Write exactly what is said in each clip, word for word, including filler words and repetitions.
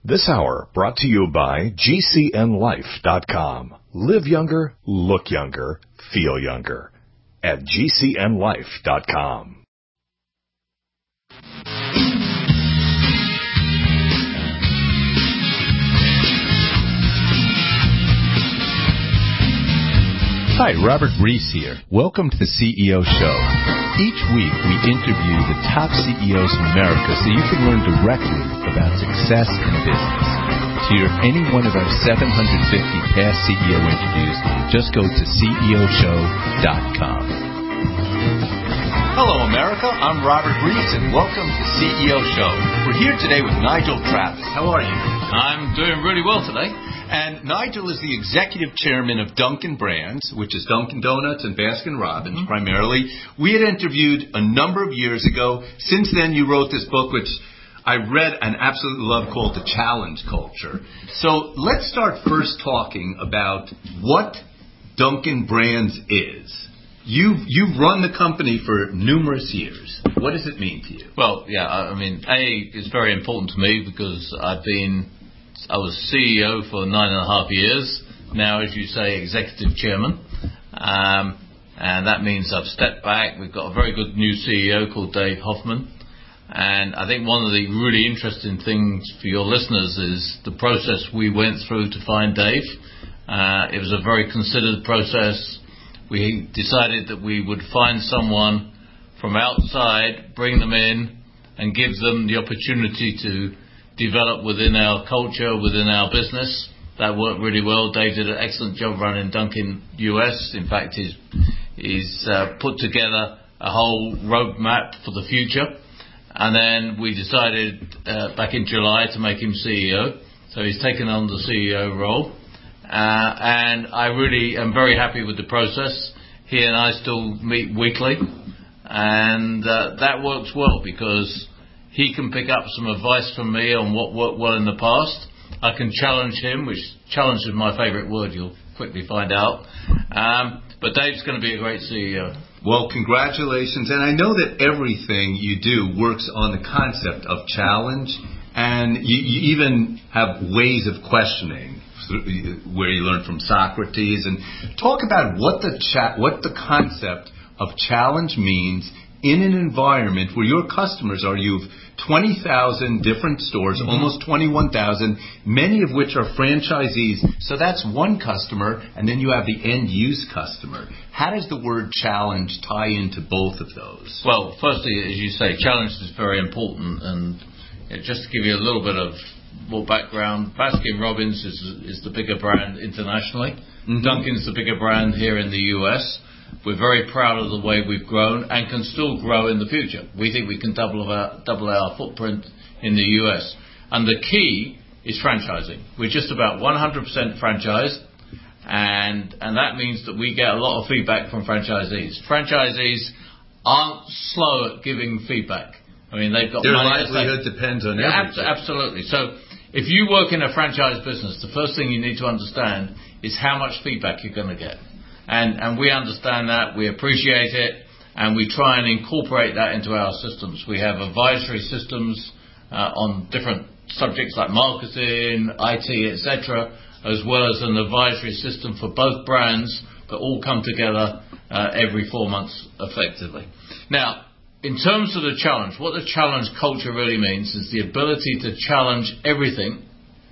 This hour brought to you by G C N life dot com. Live younger, look younger, feel younger at G C N life dot com. Hi, Robert Reese here. Welcome to the C E O Show. Each week we interview the top C E Os in America so you can learn directly about success in business. To hear any one of our seven hundred fifty past C E O interviews, just go to C E O show dot com. Hello, America. I'm Robert Reese, and welcome to C E O Show. We're here today with Nigel Travis. How are you? I'm doing really well today. And Nigel is the executive chairman of Dunkin' Brands, which is Dunkin' Donuts and Baskin-Robbins, mm-hmm. primarily. We had interviewed a number of years ago. Since then, you wrote this book, which I read and absolutely love, called The Challenge Culture. So let's start first talking about what Dunkin' Brands is. You've, you've run the company for numerous years. What does it mean to you? Well, yeah, I mean, A, it's very important to me because I've been... I was C E O for nine and a half years. Now, as you say, executive chairman. Um, and that means I've stepped back. We've got a very good new C E O called Dave Hoffman. And I think one of the really interesting things for your listeners is the process we went through to find Dave. Uh, it was a very considered process. We decided that we would find someone from outside, bring them in, and give them the opportunity to develop within our culture, within our business. That worked really well. Dave did an excellent job running Dunkin' U S. In fact, he's, he's uh, put together a whole roadmap for the future. And then we decided uh, back in July to make him C E O. So he's taken on the C E O role. Uh, and I really am very happy with the process. He and I still meet weekly. And uh, that works well because he can pick up some advice from me on what worked well in the past. I can challenge him, which challenge is my favourite word, you'll quickly find out. Um, but Dave's going to be a great C E O. Well, congratulations. And I know that everything you do works on the concept of challenge, and you, you even have ways of questioning where you learn from Socrates. And talk about what the cha- what the concept of challenge means in an environment where your customers are, you've twenty thousand different stores, mm-hmm. almost twenty-one thousand, many of which are franchisees. So that's one customer, and then you have the end-use customer. How does the word challenge tie into both of those? Well, firstly, as you say, challenge is very important. And just to give you a little bit of more background, Baskin-Robbins is, is the bigger brand internationally. Mm-hmm. Dunkin's the bigger brand here in the U S. We're very proud of the way we've grown and can still grow in the future. We think we can double our, double our footprint in the U S. And the key is franchising. We're just about one hundred percent franchised, and, and that means that we get a lot of feedback from franchisees. Franchisees aren't slow at giving feedback. I mean, they've got Their money. livelihood depends on yeah, everything. Absolutely. So if you work in a franchise business, the first thing you need to understand is how much feedback you're going to get. And, and we understand that, we appreciate it, and we try and incorporate that into our systems. We have advisory systems uh, on different subjects like marketing, I T, et cetera, as well as an advisory system for both brands that all come together uh, every four months effectively. Now, in terms of the challenge, what the challenge culture really means is the ability to challenge everything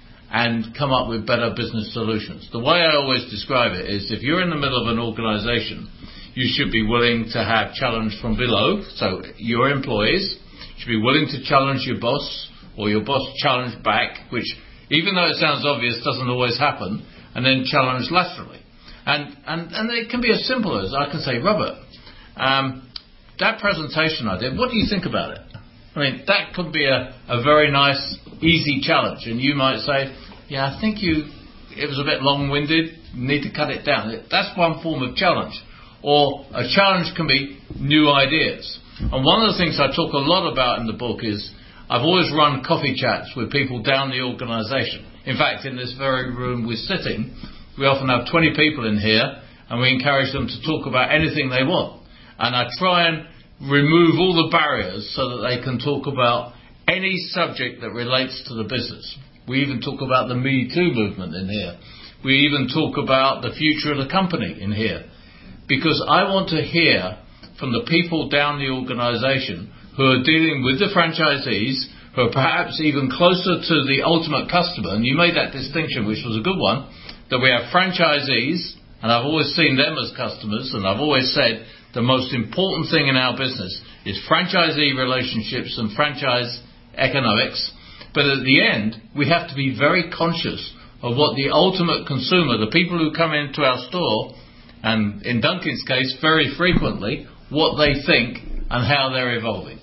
and come up with better business solutions. The way I always describe it is if you're in the middle of an organisation, you should be willing to have challenge from below. So your employees should be willing to challenge your boss, or your boss challenge back, which, even though it sounds obvious, doesn't always happen, and then challenge laterally. And and, and it can be as simple as, I can say, Robert, um, that presentation I did, what do you think about it? I mean, that could be a, a very nice, easy challenge. And you might say, yeah, I think you, it was a bit long-winded, you need to cut it down. That's one form of challenge. Or a challenge can be new ideas. And one of the things I talk a lot about in the book is I've always run coffee chats with people down the organisation. In fact, in this very room we're sitting, we often have twenty people in here, and we encourage them to talk about anything they want. And I try and remove all the barriers so that they can talk about any subject that relates to the business. We even talk about the Me Too movement in here. We even talk about the future of the company in here. Because I want to hear from the people down the organisation who are dealing with the franchisees, who are perhaps even closer to the ultimate customer. And you made that distinction, which was a good one, that we have franchisees, and I've always seen them as customers, and I've always said the most important thing in our business is franchisee relationships and franchise economics. But at the end, we have to be very conscious of what the ultimate consumer, the people who come into our store, and in Dunkin's case, very frequently, what they think and how they're evolving.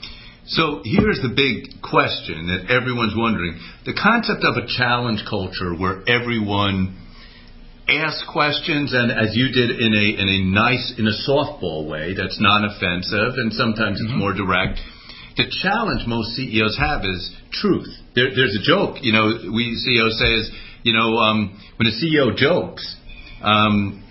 So here's the big question that everyone's wondering. The concept of a challenge culture where everyone asks questions, and as you did in a in a nice, in a softball way that's non-offensive, and sometimes it's mm-hmm. more direct. The challenge most C E Os have is truth. There, there's a joke, you know, we C E Os say is, you know, um, when a C E O jokes, um,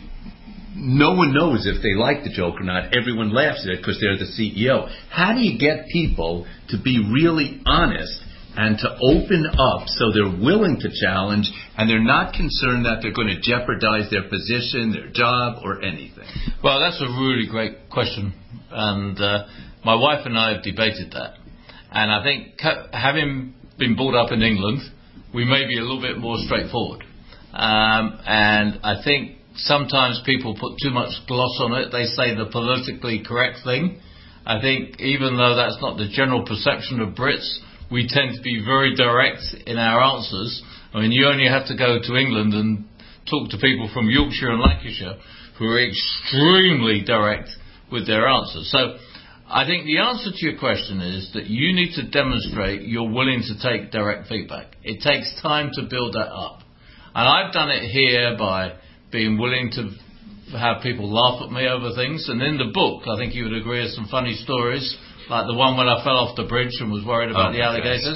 no one knows if they like the joke or not. Everyone laughs at it because they're the C E O. How do you get people to be really honest and to open up so they're willing to challenge and they're not concerned that they're going to jeopardize their position, their job, or anything? Well, that's a really great question. And uh, my wife and I have debated that. And I think having been brought up in England, we may be a little bit more straightforward. Um, and I think sometimes people put too much gloss on it. They say the politically correct thing. I think even though that's not the general perception of Brits, we tend to be very direct in our answers. I mean, you only have to go to England and talk to people from Yorkshire and Lancashire who are extremely direct with their answers. So I think the answer to your question is that you need to demonstrate you're willing to take direct feedback. It takes time to build that up. And I've done it here by being willing to have people laugh at me over things. And in the book, I think you would agree, there's some funny stories, like the one when I fell off the bridge and was worried about oh, the alligators.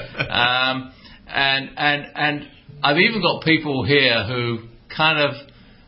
um, and, and, and I've even got people here who kind of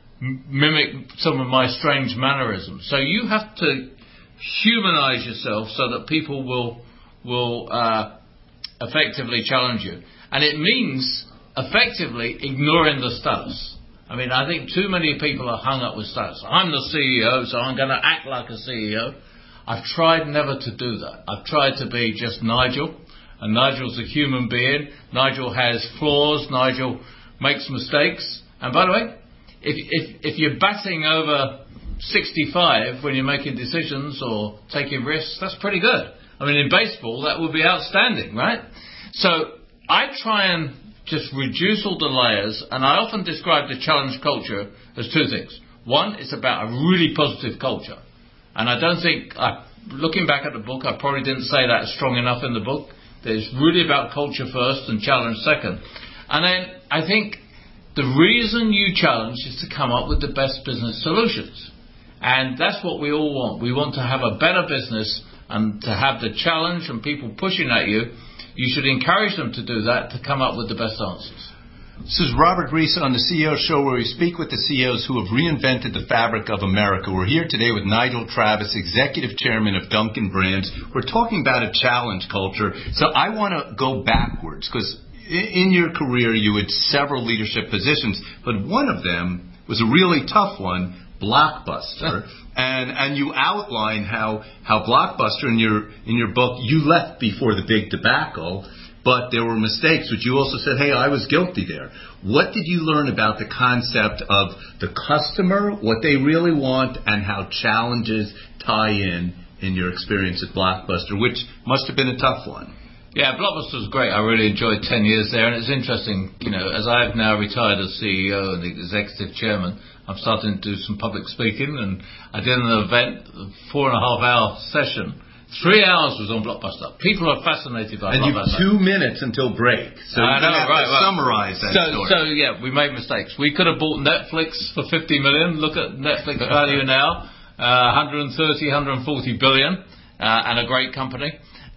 mimic some of my strange mannerisms. So you have to humanize yourself so that people will, will uh, effectively challenge you. And it means effectively ignoring the status. I mean, I think too many people are hung up with status. I'm the C E O, so I'm going to act like a C E O. I've tried never to do that. I've tried to be just Nigel, and Nigel's a human being. Nigel has flaws. Nigel makes mistakes. And by the way, if if, if you're batting over sixty-five when you're making decisions or taking risks, that's pretty good. I mean, in baseball, that would be outstanding, right? So I try and just reduce all the layers, and I often describe the challenge culture as two things. One, it's about a really positive culture. And I don't think, I, looking back at the book, I probably didn't say that strong enough in the book. That it's really about culture first and challenge second. And then I think the reason you challenge is to come up with the best business solutions. And that's what we all want. We want to have a better business and to have the challenge and people pushing at you. You should encourage them to do that, to come up with the best answers. This is Robert Reese on the C E O Show, where we speak with the C E Os who have reinvented the fabric of America. We're here today with Nigel Travis, Executive Chairman of Dunkin' Brands. We're talking about a challenge culture. So I want to go backwards, because in your career you had several leadership positions, but one of them was a really tough one, Blockbuster. And and you outline how, how Blockbuster in your in your book, you left before the big debacle, but there were mistakes, which you also said, hey, I was guilty there. What did you learn about the concept of the customer, what they really want, and how challenges tie in in your experience at Blockbuster, which must have been a tough one? Yeah, Blockbuster was great. I really enjoyed ten years there, and it's interesting, you know, as I've now retired as C E O and the Executive Chairman, I'm starting to do some public speaking, and I did an event, a four and a half hour session. Three hours was on Blockbuster. People are fascinated by and Blockbuster. And you've two minutes until break. So I know, have right, to right. summarize that so, story. So, yeah, we made mistakes. We could have bought Netflix for fifty million. Look at Netflix value now, uh, one hundred thirty, one hundred forty billion, uh, and a great company.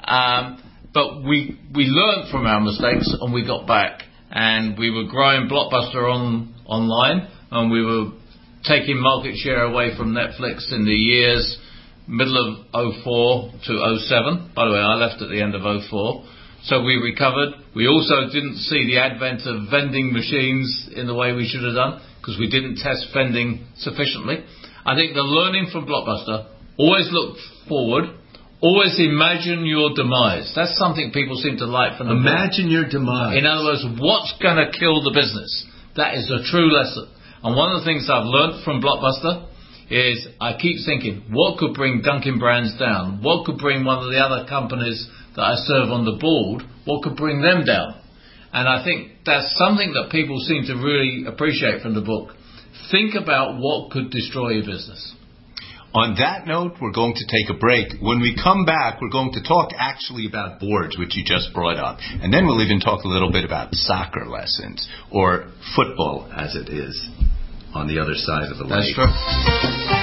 Um, but we we learned from our mistakes, and we got back. And we were growing Blockbuster on online, and we were taking market share away from Netflix in the years middle of oh four to oh seven. By the way, I left at the end of oh four. so we recovered. We also didn't see the advent of vending machines in the way we should have done because we didn't test vending sufficiently. I think the learning from Blockbuster, always look forward, always imagine your demise. That's something people seem to like from the Imagine book. Your demise. In other words, what's going to kill the business? That is a true lesson. And one of the things I've learned from Blockbuster is I keep thinking, what could bring Dunkin' Brands down? What could bring one of the other companies that I serve on the board, what could bring them down? And I think that's something that people seem to really appreciate from the book. Think about what could destroy your business. On that note, we're going to take a break. When we come back, we're going to talk actually about boards, which you just brought up. And then we'll even talk a little bit about soccer lessons, or football as it is on the other side of the lake. That's true.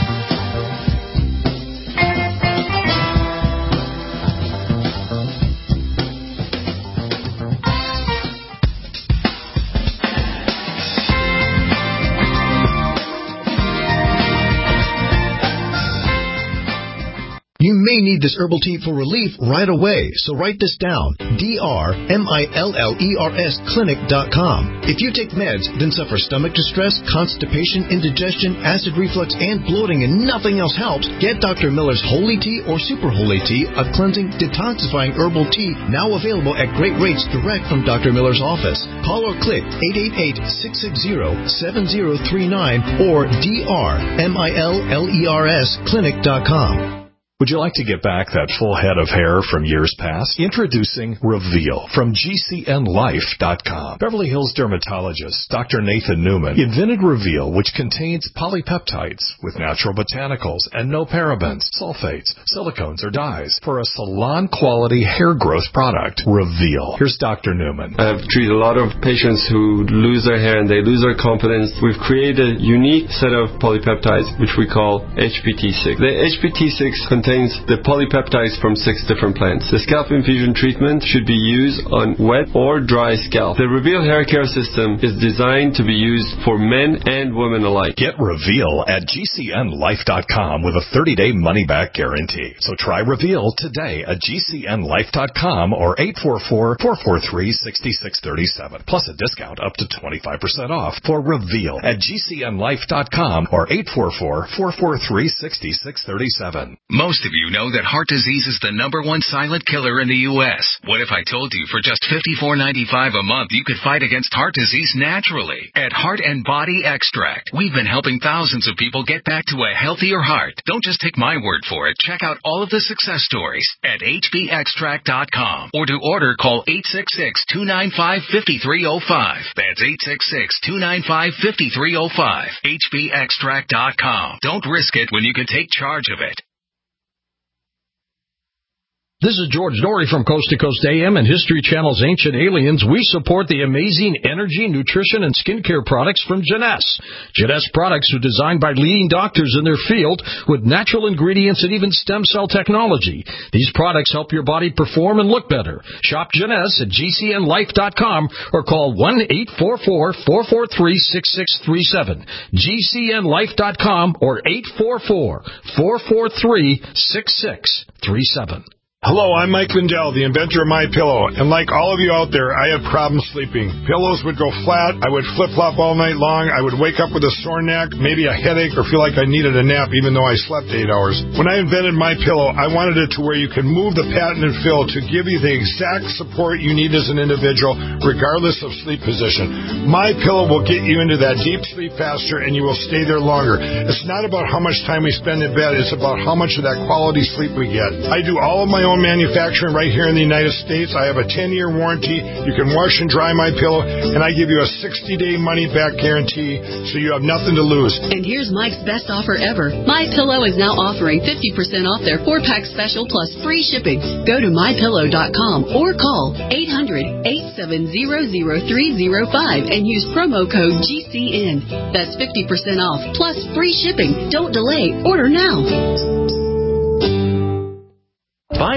You may need this herbal tea for relief right away, so write this down. D R M I L L E R S clinic dot com. If you take meds, then suffer stomach distress, constipation, indigestion, acid reflux, and bloating, and nothing else helps, get Doctor Miller's Holy Tea or Super Holy Tea, a cleansing, detoxifying herbal tea, now available at great rates direct from Doctor Miller's office. Call or click eight eight eight, six six zero, seven zero three nine or D R M I L L E R S clinic dot com. Would you like to get back that full head of hair from years past? Introducing Reveal from G C N life dot com. Beverly Hills dermatologist Doctor Nathan Newman invented Reveal, which contains polypeptides with natural botanicals and no parabens, sulfates, silicones, or dyes for a salon-quality hair growth product. Reveal. Here's Doctor Newman. I've treated a lot of patients who lose their hair and they lose their confidence. We've created a unique set of polypeptides, which we call H P T six. The H P T six contains contains the polypeptides from six different plants. The scalp infusion treatment should be used on wet or dry scalp. The Reveal hair care system is designed to be used for men and women alike. Get Reveal at G C N life dot com with a thirty-day money-back guarantee. So try Reveal today at G C N life dot com or eight four four, four four three, six six three seven, plus a discount up to twenty-five percent off for Reveal at G C N life dot com or eight four four, four four three, six six three seven. Most of you know that heart disease is the number one silent killer in the U S What if I told you for just fifty-four ninety-five a month you could fight against heart disease naturally? At Heart and Body Extract, we've been helping thousands of people get back to a healthier heart. Don't just take my word for it. Check out all of the success stories at H B extract dot com, or to order, call eight six six, two nine five, five three zero five. That's eight six six, two nine five, five three zero five. H B extract dot com. Don't risk it when you can take charge of it. This is George Dory from Coast to Coast A M and History Channel's Ancient Aliens. We support the amazing energy, nutrition, and skincare products from Jeunesse. Jeunesse products are designed by leading doctors in their field with natural ingredients and even stem cell technology. These products help your body perform and look better. Shop Jeunesse at G C N life dot com or call one eight four four, four four three, six six three seven. G C N life dot com or eight four four, four four three, six six three seven. Hello, I'm Mike Lindell, the inventor of MyPillow, and like all of you out there, I had problems sleeping. Pillows would go flat, I would flip-flop all night long, I would wake up with a sore neck, maybe a headache, or feel like I needed a nap even though I slept eight hours. When I invented MyPillow, I wanted it to where you can move the patented fill to give you the exact support you need as an individual, regardless of sleep position. MyPillow will get you into that deep sleep faster, and you will stay there longer. It's not about how much time we spend in bed, it's about how much of that quality sleep we get. I do all of my own manufacturing right here in the United States. I have a ten-year warranty. You can wash and dry my pillow, and I give you a sixty-day money-back guarantee, so you have nothing to lose. And here's Mike's best offer ever. My Pillow is now offering fifty percent off their four-pack special plus free shipping. Go to my pillow dot com or call eight hundred, eight seven zero, zero three zero five and use promo code G C N. That's fifty percent off plus free shipping. Don't delay. Order now. Find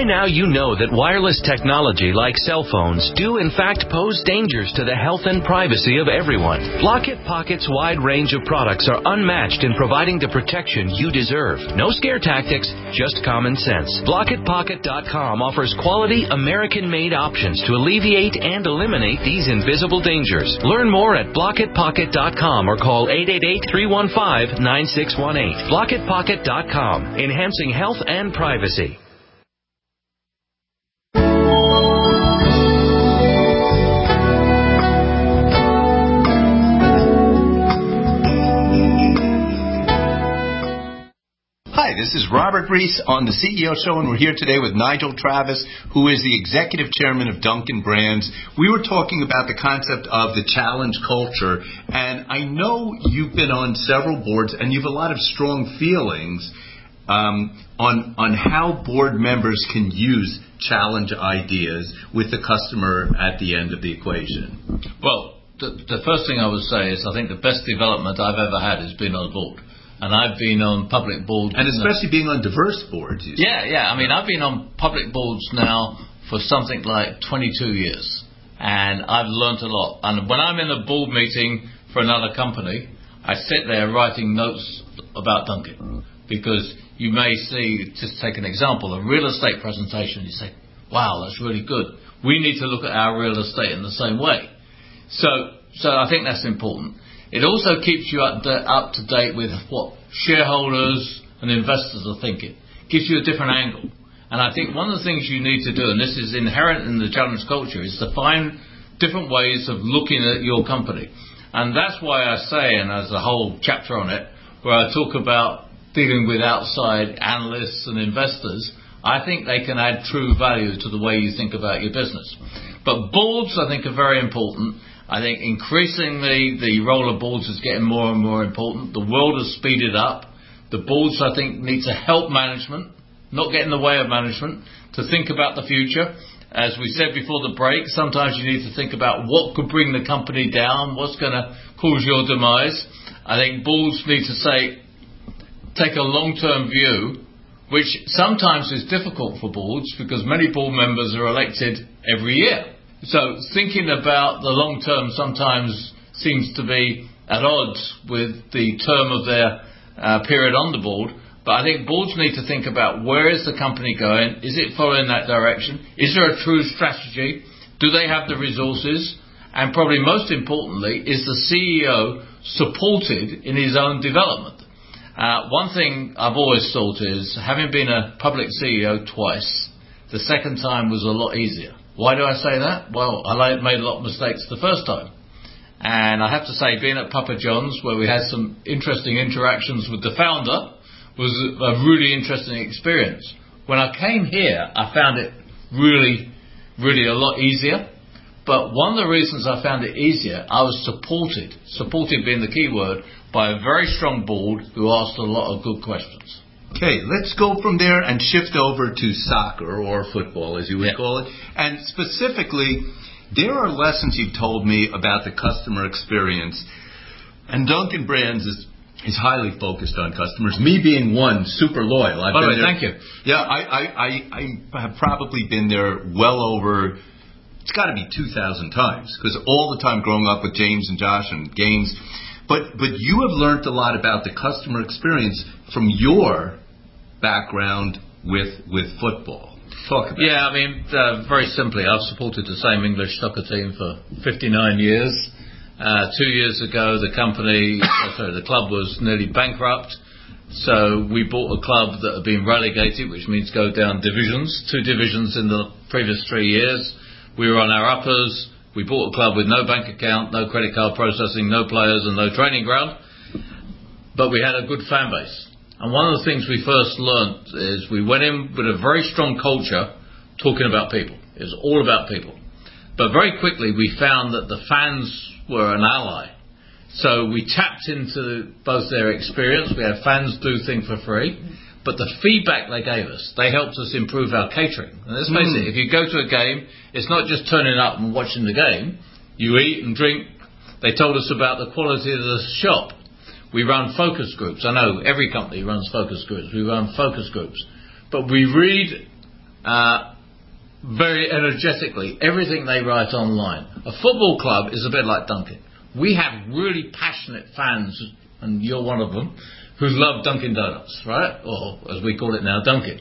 By now you know that wireless technology like cell phones do in fact pose dangers to the health and privacy of everyone. Blockit Pocket's wide range of products are unmatched in providing the protection you deserve. No scare tactics, just common sense. Blockit Pocket dot com offers quality American-made options to alleviate and eliminate these invisible dangers. Learn more at Blockit Pocket dot com or call eight eight eight, three one five, nine six one eight. Blockit Pocket dot com, enhancing health and privacy. Hi, this is Robert Reese on the C E O Show, and we're here today with Nigel Travis, who is the Executive Chairman of Dunkin' Brands. We were talking about the concept of the challenge culture, and I know you've been on several boards, and you have a lot of strong feelings um, on on how board members can use challenge ideas with the customer at the end of the equation. Well, the, the first thing I would say is I think the best development I've ever had has been on a board. And I've been on public boards. And especially being on diverse boards. You yeah, yeah. I mean, I've been on public boards now for something like twenty-two years. And I've learnt a lot. And when I'm in a board meeting for another company, I sit there writing notes about Dunkin'. Because you may see, just take an example, a real estate presentation. You say, wow, that's really good. We need to look at our real estate in the same way. So, so I think that's important. It also keeps you up, to, up to date with what shareholders and investors are thinking. Gives you a different angle. And I think one of the things you need to do, and this is inherent in the challenge culture, is to find different ways of looking at your company. And that's why I say, and there's a whole chapter on it, where I talk about dealing with outside analysts and investors, I think they can add true value to the way you think about your business. But boards, I think, are very important. I think increasingly the role of boards is getting more and more important. The world has speeded up. The boards, I think, need to help management, not get in the way of management, to think about the future. As we said before the break, sometimes you need to think about what could bring the company down, what's going to cause your demise. I think boards need to say, take a long-term view, which sometimes is difficult for boards because many board members are elected every year. So thinking about the long term sometimes seems to be at odds with the term of their uh, period on the board. But I think boards need to think about where is the company going? Is it following that direction? Is there a true strategy? Do they have the resources? And probably most importantly, is the C E O supported in his own development? Uh, one thing I've always thought is, having been a public C E O twice, the second time was a lot easier. Why do I say that? Well, I made a lot of mistakes the first time. And I have to say, being at Papa John's, where we had some interesting interactions with the founder, was a really interesting experience. When I came here, I found it really, really a lot easier. But one of the reasons I found it easier, I was supported, supported being the key word, by a very strong board who asked a lot of good questions. Okay, let's go from there and shift over to soccer, or football as you would yeah. call it. And specifically, there are lessons you've told me about the customer experience. And Dunkin' Brands is, is highly focused on customers. Me being one, super loyal. I've By the way, there, thank you. Yeah, I, I, I, I have probably been there well over, it's got to be two thousand times. Because all the time growing up with James and Josh and games. But, but you have learned a lot about the customer experience from your background with with football. Talk about yeah, I mean, uh, very simply, I've supported the same English soccer team for fifty-nine years. Uh, two years ago, the company, oh, sorry, the club was nearly bankrupt. So we bought a club that had been relegated, which means go down divisions, two divisions in the previous three years. We were on our uppers. We bought a club with no bank account, no credit card processing, no players and no training ground. But we had a good fan base. And one of the things we first learnt is we went in with a very strong culture talking about people. It was all about people. But very quickly we found that the fans were an ally. So we tapped into both their experience. We had fans do things for free. But the feedback they gave us, they helped us improve our catering. And let's face mm. it, if you go to a game, it's not just turning up and watching the game. You eat and drink. They told us about the quality of the shop. We run focus groups. I know every company runs focus groups. We run focus groups. But we read uh, very energetically everything they write online. A football club is a bit like Dunkin'. We have really passionate fans, and you're one of them, who love Dunkin' Donuts, right? Or as we call it now, Dunkin'.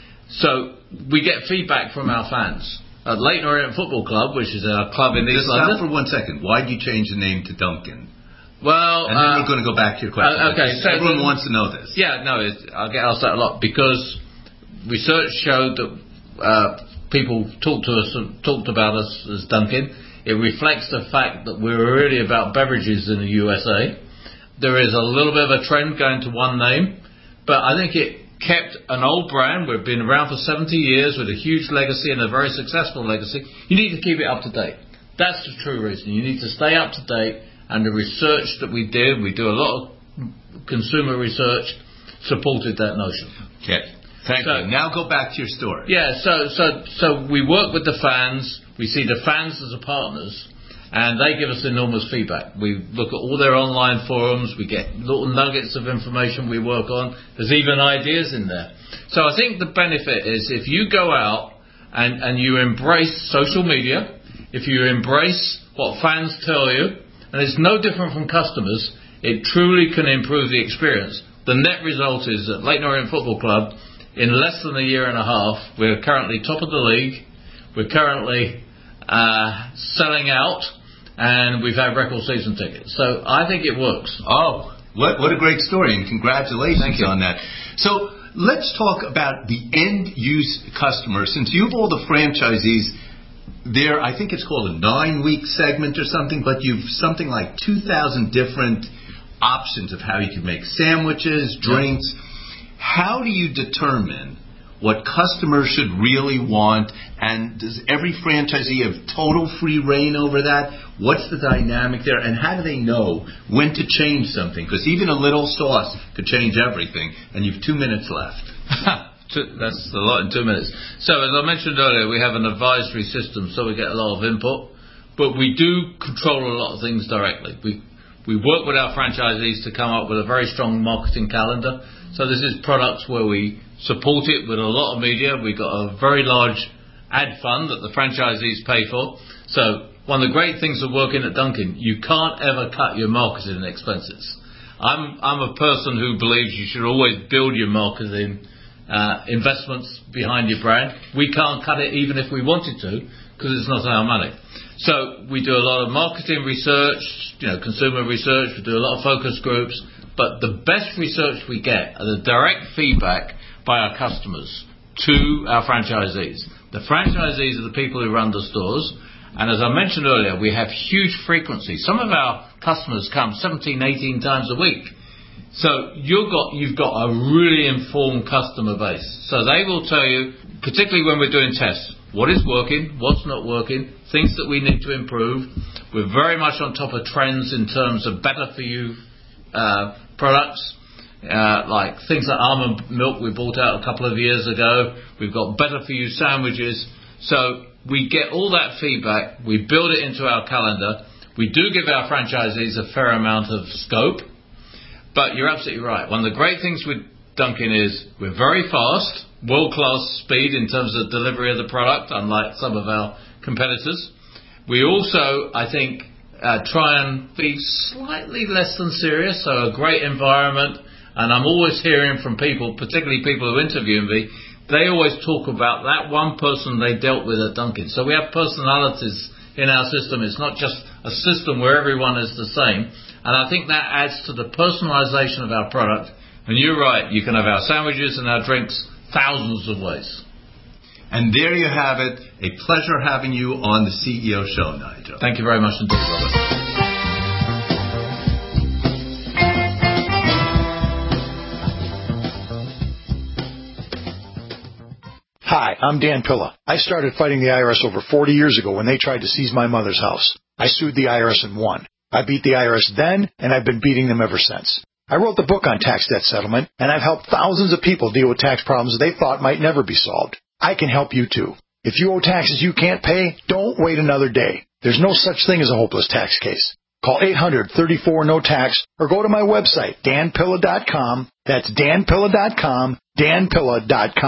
So we get feedback from our fans. At Leyton Orient Football Club, which is a club in East Just London. stop for one second. Why did you change the name to Dunkin'? Well, and then uh, we're going to go back to your question. Uh, okay, so everyone wants to know this. Yeah, no, it's, I get asked that a lot because research showed that uh, people talked to us, talked about us as Dunkin'. It reflects the fact that we're really about beverages in the U S A. There is a little bit of a trend going to one name, but I think it kept an old brand. We've been around for seventy years with a huge legacy and a very successful legacy. You need to keep it up to date. That's the true reason. You need to stay up to date. And the research that we did, we do a lot of consumer research, supported that notion. Okay, thank so, you. Now go back to your story. Yeah, so so so we work with the fans. We see the fans as partners, and they give us enormous feedback. We look at all their online forums. We get little nuggets of information we work on. There's even ideas in there. So I think the benefit is if you go out and, and you embrace social media, if you embrace what fans tell you, and it's no different from customers, it truly can improve the experience. The net result is that Leyton Orient Football Club, in less than a year and a half, we're currently top of the league, we're currently uh, selling out, and we've had record season tickets. So I think it works. Oh, what, what a great story, and congratulations on that. So let's talk about the end-use customer. Since you've all the franchisees, there, I think it's called a nine-week segment or something, but you've something like two thousand different options of how you can make sandwiches, drinks. How do you determine what customers should really want, and does every franchisee have total free reign over that? What's the dynamic there, and how do they know when to change something? Because even a little sauce could change everything, and you've two minutes left. That's a lot in two minutes. So as I mentioned earlier, we have an advisory system, so we get a lot of input, but we do control a lot of things directly. We we work with our franchisees to come up with a very strong marketing calendar. So this is products where we support it with a lot of media. We've got a very large ad fund that the franchisees pay for. So one of the great things of working at Dunkin', you can't ever cut your marketing expenses. I'm I'm a person who believes you should always build your marketing Uh, investments behind your brand. We can't cut it even if we wanted to because it's not our money. So we do a lot of marketing research, you know, consumer research. We do a lot of focus groups. But the best research we get are the direct feedback by our customers to our franchisees. The franchisees are the people who run the stores. And as I mentioned earlier, we have huge frequency. Some of our customers come seventeen, eighteen times a week. So you've got you've got a really informed customer base. So they will tell you, particularly when we're doing tests, what is working, what's not working, things that we need to improve. We're very much on top of trends in terms of better for you uh, products, uh, like things like almond milk we brought out a couple of years ago. We've got better for you sandwiches. So we get all that feedback. We build it into our calendar. We do give our franchisees a fair amount of scope. But you're absolutely right. One of the great things with Dunkin' is we're very fast, world-class speed in terms of delivery of the product, unlike some of our competitors. We also, I think, uh, try and be slightly less than serious, so a great environment. And I'm always hearing from people, particularly people who interview me, they always talk about that one person they dealt with at Dunkin'. So we have personalities in our system. It's not just a system where everyone is the same. And I think that adds to the personalisation of our product. And you're right, you can have our sandwiches and our drinks thousands of ways. And there you have it. A pleasure having you on the C E O Show, Nigel. Thank you very much indeed, Robert. Hi, I'm Dan Pilla. I started fighting the I R S over forty years ago when they tried to seize my mother's house. I sued the I R S and won. I beat the I R S then, and I've been beating them ever since. I wrote the book on tax debt settlement, and I've helped thousands of people deal with tax problems they thought might never be solved. I can help you too. If you owe taxes you can't pay, don't wait another day. There's no such thing as a hopeless tax case. Call eight hundred, thirty-four, no tax or go to my website, dan pilla dot com. That's dan pilla dot com, dan pilla dot com.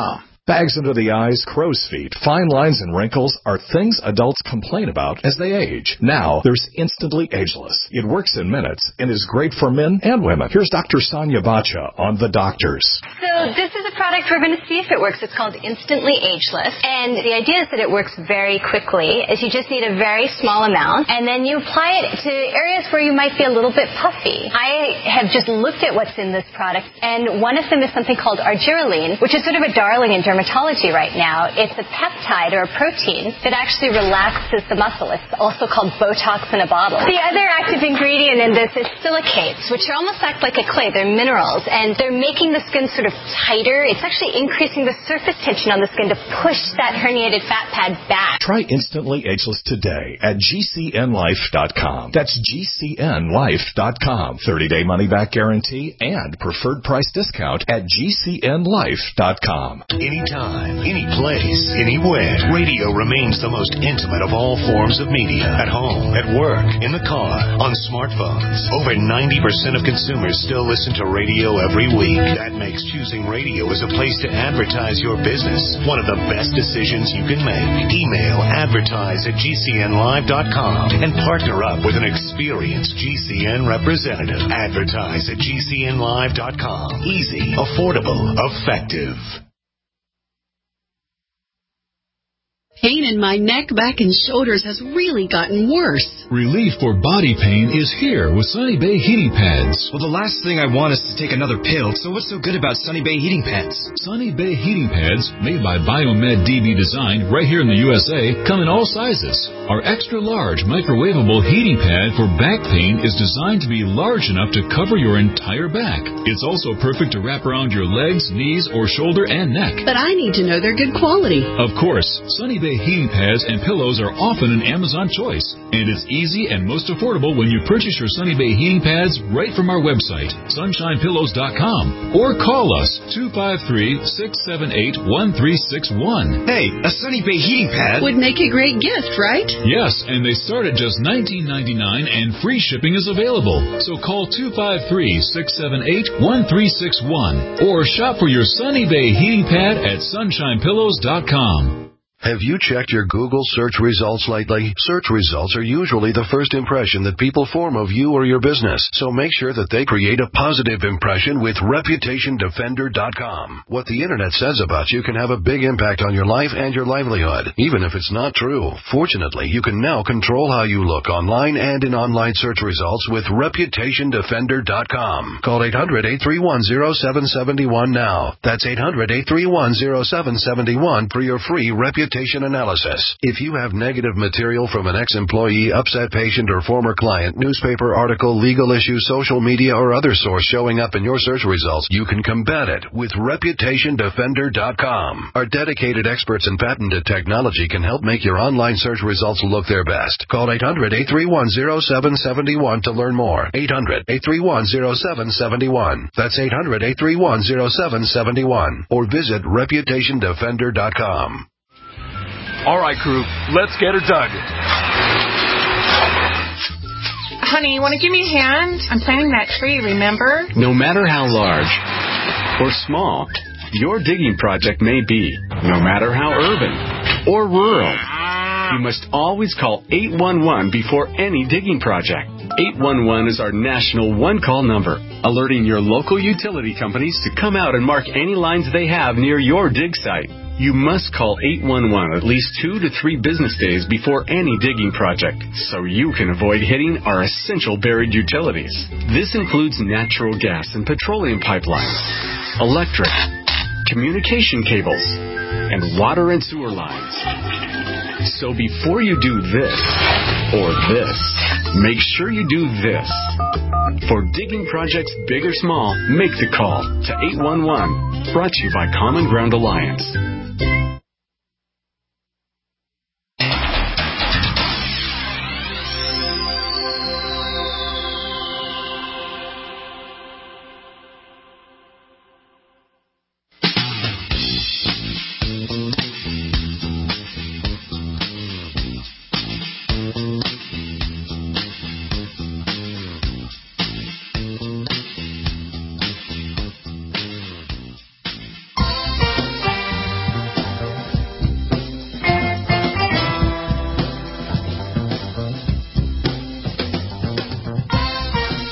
Bags under the eyes, crow's feet, fine lines, and wrinkles are things adults complain about as they age. Now, there's Instantly Ageless. It works in minutes and is great for men and women. Here's Doctor Sonia Bacha on The Doctors. So this is a product we're going to see if it works. It's called Instantly Ageless. And the idea is that it works very quickly, is you just need a very small amount, and then you apply it to areas where you might be a little bit puffy. I have just looked at what's in this product, and one of them is something called argireline, which is sort of a darling in dermatology right now. It's a peptide or a protein that actually relaxes the muscle. It's also called Botox in a bottle. The other active ingredient in this is silicates, which are almost act like a clay. They're minerals, and they're making the skin sort of tighter. It's actually increasing the surface tension on the skin to push that herniated fat pad back. Try Instantly Ageless today at G C N life dot com. That's G C N life dot com. thirty-day money-back guarantee and preferred price discount at G C N life dot com. Anytime, any place, anywhere, radio remains the most intimate of all forms of media. At home, at work, in the car, on smartphones. Over ninety percent of consumers still listen to radio every week. That makes choosing radio as a place to advertise your business one of the best decisions you can make. Email advertise at G C N live dot com and partner up with an experienced G C N representative. Advertise at G C N live dot com. Easy, affordable, effective. Pain in my neck, back, and shoulders has really gotten worse. Relief for body pain is here with Sunny Bay Heating Pads. Well, the last thing I want is to take another pill, so what's so good about Sunny Bay Heating Pads? Sunny Bay Heating Pads, made by Biomed D B Design right here in the U S A, come in all sizes. Our extra-large microwavable heating pad for back pain is designed to be large enough to cover your entire back. It's also perfect to wrap around your legs, knees, or shoulder and neck. But I need to know they're good quality. Of course, Sunny Bay heating pads and pillows are often an Amazon choice, and it's easy and most affordable when you purchase your Sunny Bay heating pads right from our website, sunshine pillows dot com, or call us two five three, six seven eight, one three six one. Hey, a Sunny Bay heating pad would make a great gift, right? Yes, and they start at just nineteen ninety-nine and free shipping is available. So call two five three, six seven eight, one three six one or shop for your Sunny Bay heating pad at sunshine pillows dot com. Have you checked your Google search results lately? Search results are usually the first impression that people form of you or your business, so make sure that they create a positive impression with reputation defender dot com. What the internet says about you can have a big impact on your life and your livelihood, even if it's not true. Fortunately, you can now control how you look online and in online search results with reputation defender dot com. Call eight hundred, eight three one, zero seven seven one now. That's eight hundred, eight three one, zero seven seven one for your free reputation analysis. If you have negative material from an ex-employee, upset patient, or former client, newspaper article, legal issue, social media, or other source showing up in your search results, you can combat it with reputation defender dot com. Our dedicated experts in patented technology can help make your online search results look their best. Call eight hundred, eight three one, zero seven seven one to learn more. eight hundred, eight three one, zero seven seven one. That's eight hundred, eight three one, zero seven seven one. Or visit reputation defender dot com. All right, crew, let's get her dug. Honey, you want to give me a hand? I'm planting that tree, remember? No matter how large or small your digging project may be, no matter how urban or rural, you must always call eight one one before any digging project. eight one one is our national one-call number, alerting your local utility companies to come out and mark any lines they have near your dig site. You must call eight one one at least two to three business days before any digging project, so you can avoid hitting our essential buried utilities. This includes natural gas and petroleum pipelines, electric, communication cables, and water and sewer lines. So before you do this or this, make sure you do this. For digging projects big or small, make the call to eight one one. Brought to you by Common Ground Alliance.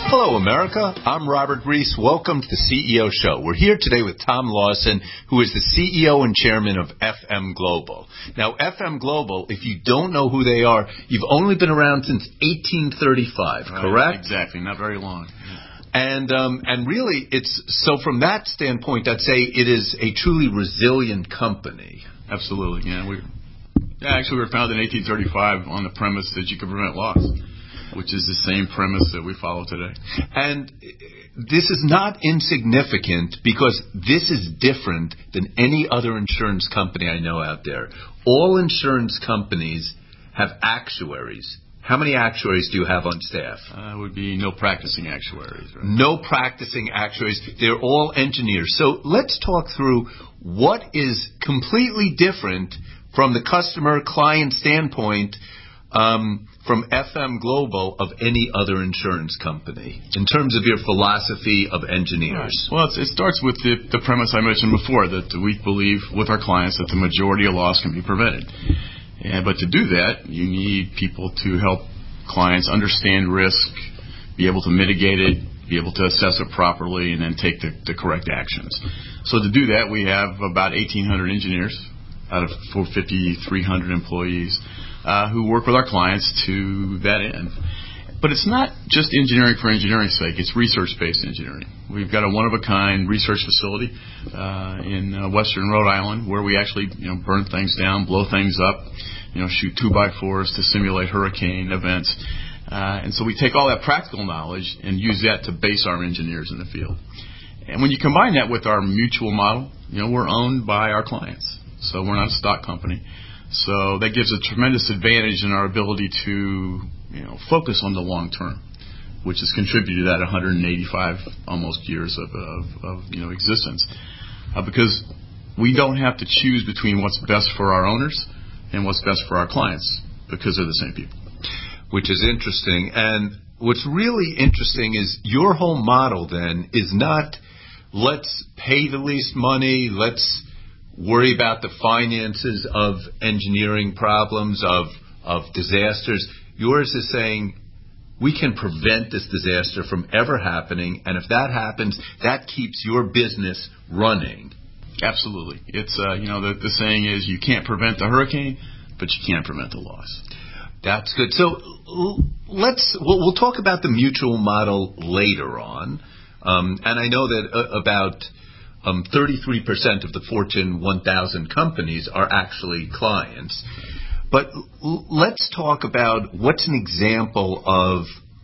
Hello, America. I'm Robert Reese. Welcome to the C E O Show. We're here today with Tom Lawson, who is the C E O and chairman of F M Global. Now, F M Global, if you don't know who they are, you've only been around since eighteen thirty-five, right, correct? Exactly. Not very long. And um, and really, it's so from that standpoint, I'd say it is a truly resilient company. Absolutely. Yeah. We yeah, actually, we were founded in eighteen thirty-five on the premise that you could prevent loss, which is the same premise that we follow today. And this is not insignificant because this is different than any other insurance company I know out there. All insurance companies have actuaries. How many actuaries do you have on staff? Uh, would be no practicing actuaries. Right? No practicing actuaries. They're all engineers. So let's talk through what is completely different from the customer-client standpoint um, from F M Global of any other insurance company in terms of your philosophy of engineers. Right. Well, it's, it starts with the, the premise I mentioned before, that we believe with our clients that the majority of loss can be prevented. Yeah, but to do that, you need people to help clients understand risk, be able to mitigate it, be able to assess it properly, and then take the, the correct actions. So to do that, we have about eighteen hundred engineers out of four thousand fifty-three hundred employees uh, who work with our clients to that end. But it's not just engineering for engineering's sake. It's research-based engineering. We've got a one-of-a-kind research facility uh, in uh, western Rhode Island where we actually, you know, burn things down, blow things up, you know, shoot two-by-fours to simulate hurricane events. Uh, and so we take all that practical knowledge and use that to base our engineers in the field. And when you combine that with our mutual model, you know, we're owned by our clients. So we're not a stock company. So that gives a tremendous advantage in our ability to, you know, focus on the long term, which has contributed to that one hundred eighty-five almost years of, of, of you know, existence. Uh, because we don't have to choose between what's best for our owners and what's best for our clients because they're the same people. Which is interesting. And what's really interesting is your whole model then is not let's pay the least money, let's worry about the finances of engineering problems, of of disasters. Yours is saying we can prevent this disaster from ever happening, and if that happens, that keeps your business running. Absolutely. It's, uh, you know, the, the saying is you can't prevent the hurricane, but you can prevent the loss. That's good. So let's, we'll, we'll talk about the mutual model later on. Um, and I know that uh, about um, thirty-three percent of the Fortune one thousand companies are actually clients. But l- let's talk about what's an example of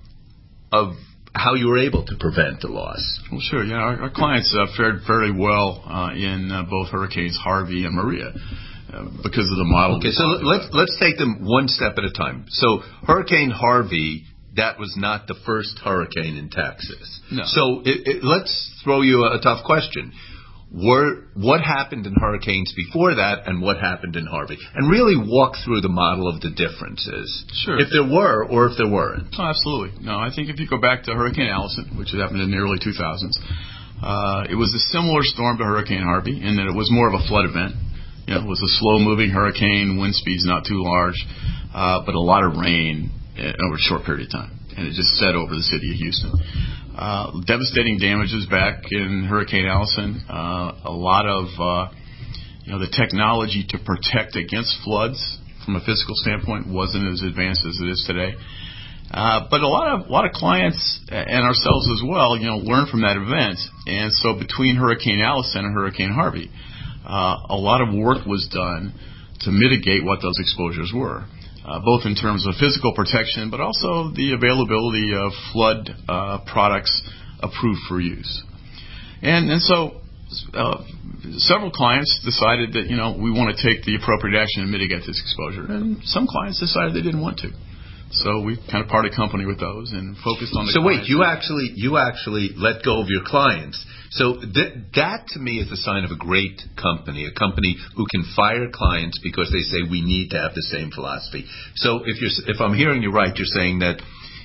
of how you were able to prevent the loss. Well, sure. Yeah, our, our clients uh, fared fairly well uh, in uh, both Hurricanes Harvey and Maria uh, because of the model. Okay, so let's let's take them one step at a time. So Hurricane Harvey, that was not the first hurricane in Texas. No. So it, it, let's throw you a, a tough question. Were, what happened in hurricanes before that and what happened in Harvey? And really walk through the model of the differences. Sure. If there were or if there weren't. Oh, absolutely. No, I think if you go back to Hurricane Allison, which happened in the early two thousands, uh, it was a similar storm to Hurricane Harvey in that it was more of a flood event. You know, it was a slow-moving hurricane, wind speeds not too large, uh, but a lot of rain over a short period of time. And it just set over the city of Houston. Uh, devastating damages back in Hurricane Allison. Uh, a lot of, uh, you know, the technology to protect against floods from a physical standpoint wasn't as advanced as it is today. Uh, but a lot of, a lot of clients and ourselves as well, you know, learned from that event. And so between Hurricane Allison and Hurricane Harvey, uh, a lot of work was done to mitigate what those exposures were. Uh, both in terms of physical protection, but also the availability of flood uh, products approved for use. And and so uh, several clients decided that, you know, we want to take the appropriate action and mitigate this exposure. And some clients decided they didn't want to. So we kind of parted company with those and focused on the So clients. wait, you actually you actually let go of your clients. So th- that to me is a sign of a great company, a company who can fire clients because they say we need to have the same philosophy. So if you're if I'm hearing you right, you're saying that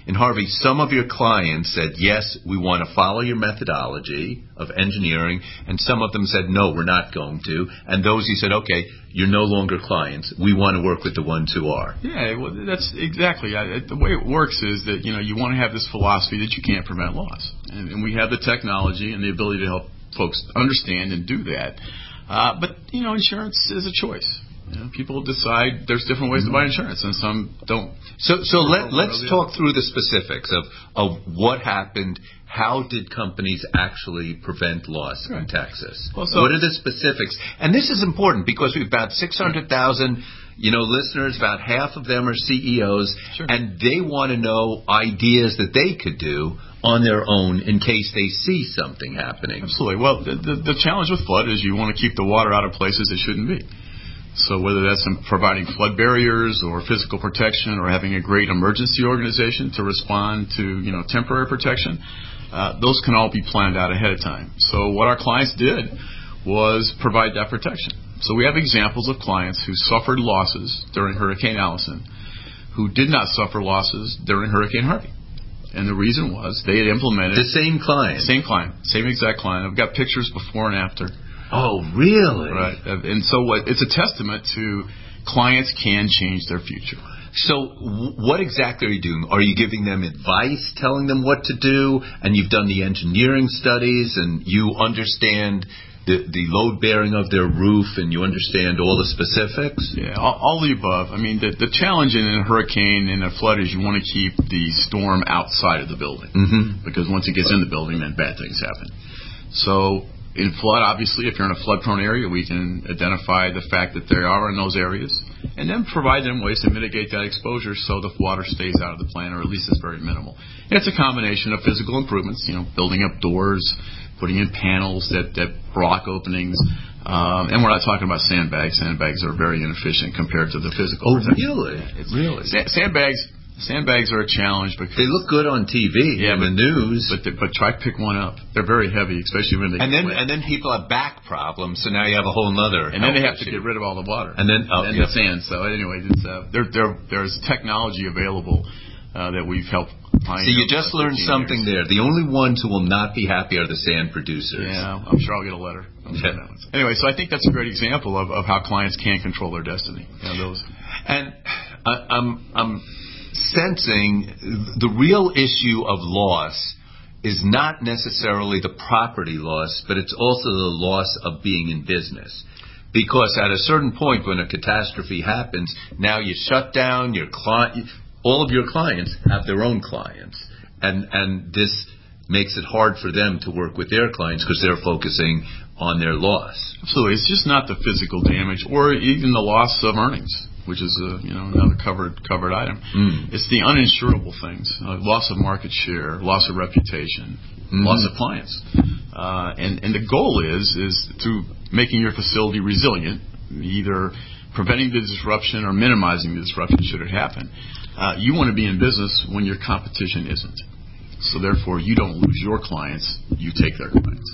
in Harvey, some of your clients said, yes, we want to follow your methodology of engineering, and some of them said, no, we're not going to. And those you said, okay, you're no longer clients. We want to work with the ones who are. Yeah, well, that's exactly. I, the way it works is that, you know, you want to have this philosophy that you can't prevent loss. And, and we have the technology and the ability to help folks understand and do that. Uh, but, you know, insurance is a choice. You know, people decide there's different ways to buy insurance, and some don't. So, so let, let's talk through the specifics of, of what happened. How did companies actually prevent loss right. in Texas? Well, so, what are the specifics? And this is important because we've about six hundred thousand, you know, listeners. About half of them are C E Os, sure. and they want to know ideas that they could do on their own in case they see something happening. Absolutely. Well, the, the, the challenge with flood is you want to keep the water out of places it shouldn't be. So whether that's in providing flood barriers or physical protection or having a great emergency organization to respond to, you know, temporary protection, uh, those can all be planned out ahead of time. So what our clients did was provide that protection. So we have examples of clients who suffered losses during Hurricane Allison who did not suffer losses during Hurricane Harvey. And the reason was they had implemented... The same client. Same client. Same exact client. I've got pictures before and after. Oh, really? Right. And so what, it's a testament to clients can change their future. So what exactly are you doing? Are you giving them advice, telling them what to do, and you've done the engineering studies, and you understand the, the load bearing of their roof, and you understand all the specifics? Yeah, all, all the above. I mean, the, the challenge in a hurricane and a flood is you want to keep the storm outside of the building. Mm-hmm. Because once it gets in the building, then bad things happen. So... in flood, obviously, if you're in a flood-prone area, we can identify the fact that they are in those areas and then provide them ways to mitigate that exposure so the water stays out of the plant, or at least it's very minimal. And it's a combination of physical improvements, you know, building up doors, putting in panels that, that block openings. Um, and we're not talking about sandbags. Sandbags are very inefficient compared to the physical. Oh, really? It's, really? Sa- sandbags... Sandbags are a challenge because they look good on T V, yeah, in the news. But but try to pick one up. They're very heavy, especially when they. And then wet. and then people have back problems, so now you have a whole nother. And then they have issue. to get rid of all the water. And then oh, and yeah. the sand. So anyway, it's, uh, there there there's technology available uh, that we've helped. So you just learned something years. there. The only ones who will not be happy are the sand producers. Yeah, I'm sure I'll get a letter. Yeah. Anyway, so I think that's a great example of, of how clients can control their destiny. You know, those. And uh, I'm I'm. sensing the real issue of loss is not necessarily the property loss, but it's also the loss of being in business. Because at a certain point when a catastrophe happens, now you shut down your client, all of your clients have their own clients. And, and this makes it hard for them to work with their clients because they're focusing on their loss. Absolutely. It's just not the physical damage or even the loss of earnings, which is a, you know, another covered covered item. Mm. It's the uninsurable things, uh, loss of market share, loss of reputation, mm. loss of clients. Uh, and, and the goal is is through making your facility resilient, either preventing the disruption or minimizing the disruption should it happen. Uh, you want to be in business when your competition isn't. So therefore, you don't lose your clients, you take their clients.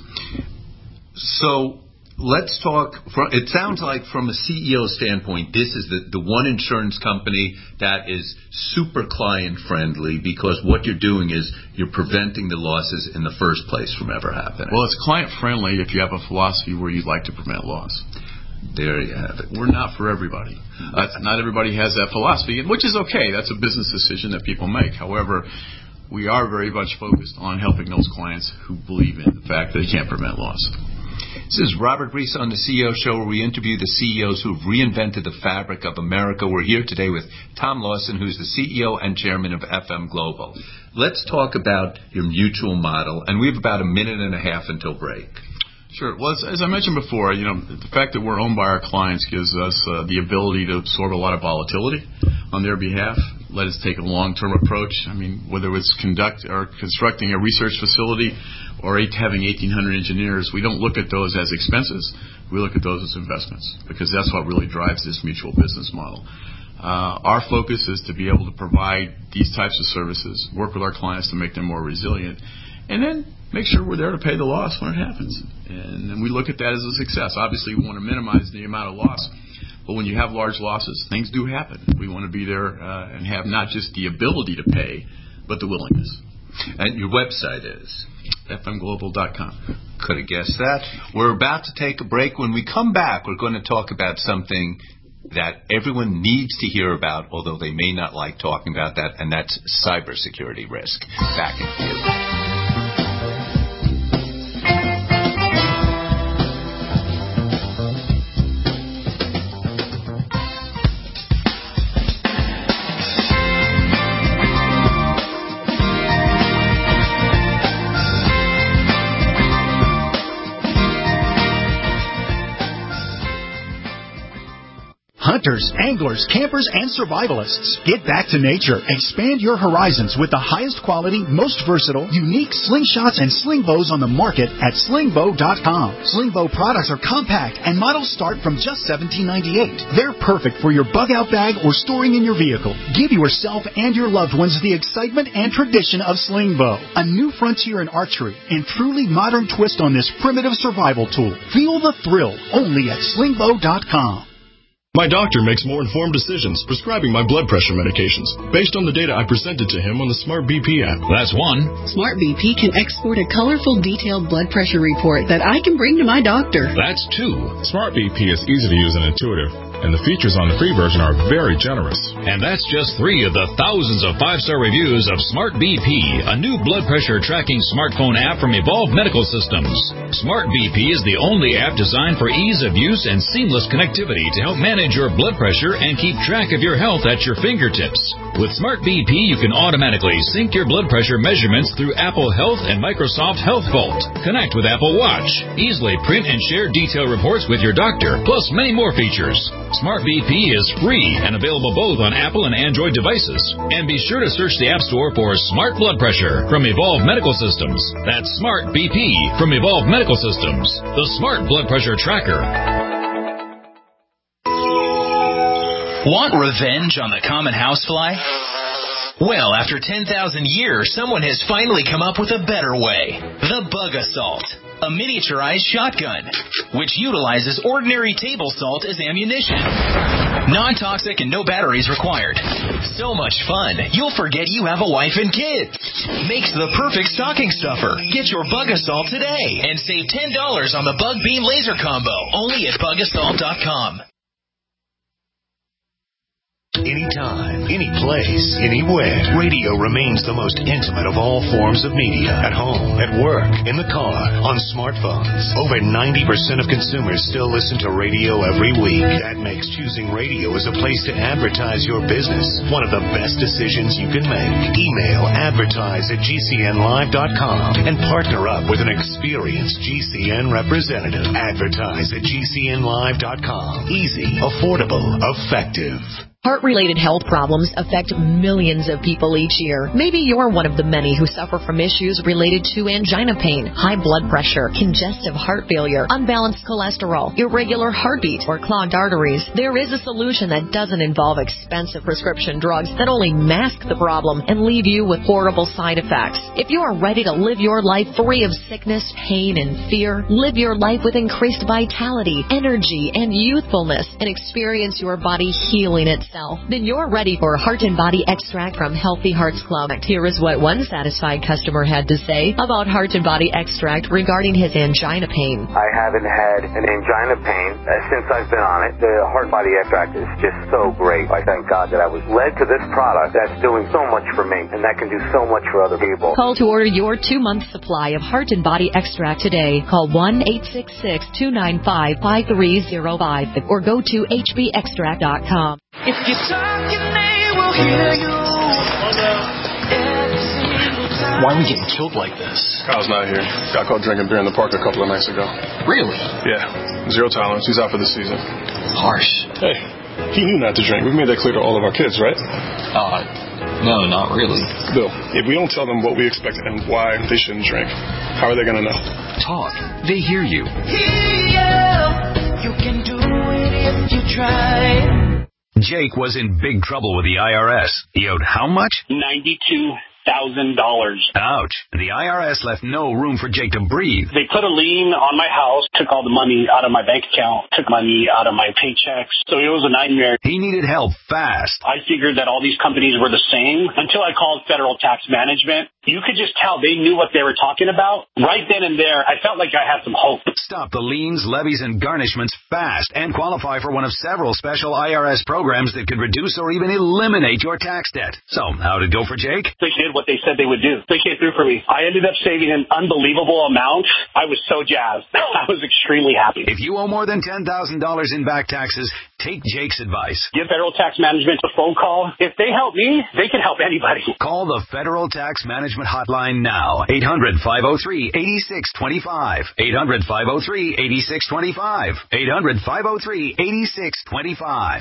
So let's talk, from, it sounds like from a C E O standpoint, this is the, the one insurance company that is super client-friendly because what you're doing is you're preventing the losses in the first place from ever happening. Well, it's client-friendly if you have a philosophy where you'd like to prevent loss. There you have it. We're not for everybody. Uh, not everybody has that philosophy, which is okay. That's a business decision that people make. However, we are very much focused on helping those clients who believe in the fact that they can't prevent loss. This is Robert Reese on the C E O Show, where we interview the C E Os who have reinvented the fabric of America. We're here today with Tom Lawson, who's the C E O and chairman of F M Global. Let's talk about your mutual model, and we have about a minute and a half until break. Sure. Well, as, as I mentioned before, you know, the fact that we're owned by our clients gives us uh, the ability to absorb a lot of volatility on their behalf. Let us take a long-term approach. I mean, whether it's conduct or constructing a research facility or having eighteen hundred engineers, we don't look at those as expenses. We look at those as investments because that's what really drives this mutual business model. Uh, our focus is to be able to provide these types of services, work with our clients to make them more resilient, and then make sure we're there to pay the loss when it happens. And, and we look at that as a success. Obviously, we want to minimize the amount of loss. But when you have large losses, things do happen. We want to be there uh, and have not just the ability to pay, but the willingness. And your website is? F M global dot com. Could have guessed that. We're about to take a break. When we come back, we're going to talk about something that everyone needs to hear about, although they may not like talking about that, and that's cybersecurity risk. Back in a few. Hunters, anglers, campers, and survivalists. Get back to nature. Expand your horizons with the highest quality, most versatile, unique slingshots and sling bows on the market at sling bow dot com. Sling bow products are compact and models start from just seventeen ninety-eight. They're perfect for your bug-out bag or storing in your vehicle. Give yourself and your loved ones the excitement and tradition of sling bow. A new frontier in archery and truly modern twist on this primitive survival tool. Feel the thrill only at sling bow dot com. My doctor makes more informed decisions prescribing my blood pressure medications based on the data I presented to him on the Smart B P app. That's one. Smart B P can export a colorful, detailed blood pressure report that I can bring to my doctor. That's two. Smart B P is easy to use and intuitive, and the features on the free version are very generous. And that's just three of the thousands of five-star reviews of Smart B P, a new blood pressure tracking smartphone app from Evolve Medical Systems. Smart B P is the only app designed for ease of use and seamless connectivity to help manage your blood pressure and keep track of your health at your fingertips. With Smart B P, you can automatically sync your blood pressure measurements through Apple Health and Microsoft Health Vault. Connect with Apple Watch. Easily print and share detailed reports with your doctor, plus many more features. Smart B P is free and available both on Apple and Android devices. And be sure to search the App Store for Smart Blood Pressure from Evolve Medical Systems. That's Smart B P from Evolve Medical Systems, the Smart Blood Pressure Tracker. Want revenge on the common housefly? Well, after ten thousand years, someone has finally come up with a better way. The Bug Assault, a miniaturized shotgun, which utilizes ordinary table salt as ammunition. Non-toxic and no batteries required. So much fun, you'll forget you have a wife and kids. Makes the perfect stocking stuffer. Get your Bug Assault today and save ten dollars on the Bug Beam Laser Combo, only at bug assault dot com. Anytime, any place, anywhere. Radio remains the most intimate of all forms of media. At home, at work, in the car, on smartphones. Over ninety percent of consumers still listen to radio every week. That makes choosing radio as a place to advertise your business one of the best decisions you can make. Email advertise at G C N live dot com and partner up with an experienced G C N representative. Advertise at G C N live dot com. Easy, affordable, effective. Heart-related health problems affect millions of people each year. Maybe you're one of the many who suffer from issues related to angina pain, high blood pressure, congestive heart failure, unbalanced cholesterol, irregular heartbeat, or clogged arteries. There is a solution that doesn't involve expensive prescription drugs that only mask the problem and leave you with horrible side effects. If you are ready to live your life free of sickness, pain, and fear, live your life with increased vitality, energy, and youthfulness, and experience your body healing itself, then you're ready for Heart and Body Extract from Healthy Hearts Club. Here is what one satisfied customer had to say about Heart and Body Extract regarding his angina pain. I haven't had an angina pain uh, since I've been on it. The Heart and Body Extract is just so great. I thank God that I was led to this product that's doing so much for me, and that can do so much for other people. Call to order your two-month supply of Heart and Body Extract today. Call one eight six six, two nine five, five three zero five or go to H B extract dot com. If you're talking, they will hear you. Why are we getting killed like this? Kyle's not here. Got caught drinking beer in the park a couple of nights ago. Really? Yeah. Zero tolerance. He's out for the season. Harsh. Hey, he knew not to drink. We've made that clear to all of our kids, right? Uh, no, not really. Bill, if we don't tell them what we expect and why they shouldn't drink, how are they going to know? Talk. They hear you. Yeah, you can do it if you try. Jake was in big trouble with the I R S. He owed how much? ninety-two thousand dollars. Ouch. The I R S left no room for Jake to breathe. They put a lien on my house, took all the money out of my bank account, took money out of my paychecks. So it was a nightmare. He needed help fast. I figured that all these companies were the same until I called Federal Tax Management. You could just tell they knew what they were talking about. Right then and there, I felt like I had some hope. Stop the liens, levies, and garnishments fast and qualify for one of several special I R S programs that could reduce or even eliminate your tax debt. So, how'd it go for Jake? They did what they said they would do. They came through for me. I ended up saving an unbelievable amount. I was so jazzed. I was extremely happy. If you owe more than ten thousand dollars in back taxes, take Jake's advice. Give Federal Tax Management a phone call. If they help me, they can help anybody. Call the Federal Tax Management Hotline now. eight hundred, five oh three, eight six two five. eight hundred, five oh three, eight six two five. eight hundred, five oh three, eight six two five.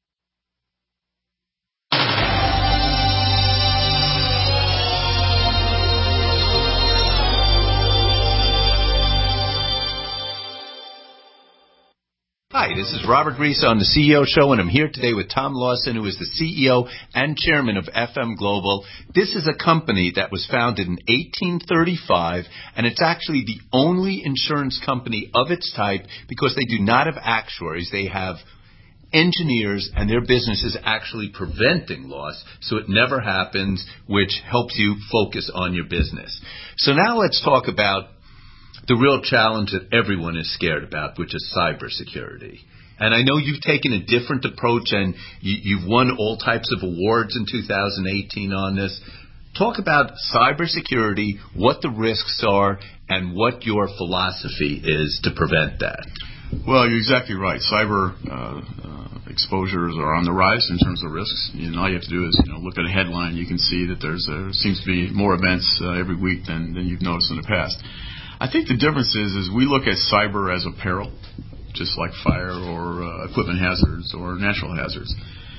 Hi, this is Robert Reese on the C E O Show, and I'm here today with Tom Lawson, who is the C E O and chairman of F M Global. This is a company that was founded in eighteen thirty-five, and it's actually the only insurance company of its type because they do not have actuaries. They have engineers, and their business is actually preventing loss, so it never happens, which helps you focus on your business. So now let's talk about the real challenge that everyone is scared about, which is cybersecurity. And I know you've taken a different approach, and you, you've won all types of awards in two thousand eighteen on this. Talk about cybersecurity, what the risks are, and what your philosophy is to prevent that. Well, you're exactly right. Cyber uh, uh, exposures are on the rise in terms of risks. You know, all you have to do is you know, look at a headline. You can see that there's a, seems to be more events uh, every week than, than you've noticed in the past. I think the difference is, is we look at cyber as a peril, just like fire or uh, equipment hazards or natural hazards.